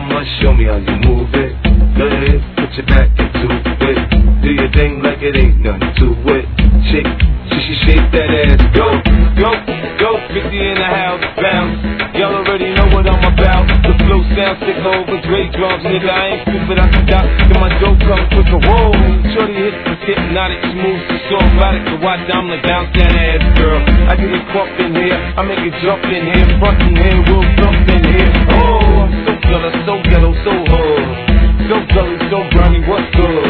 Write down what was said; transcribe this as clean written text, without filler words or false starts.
mama, show me how you move it. Go ahead, put your back into it. Do your thing like it ain't nothing to it. Shake, shake that ass. Go, go, go. 50 in the house, bounce. Y'all already know what I'm about. The flow sounds sick over great drums, nigga. I ain't stupid, I can stop. Then my dope come quicker. Whoa, shorty hit the hypnotic, smooth, so erotic to watch. I'm like bounce that ass, girl. I get it crump in here, I make it jump in here, front in here, we'll jump in here. Oh, I'm so ghetto, so hard. So gully, so grimy, what's good?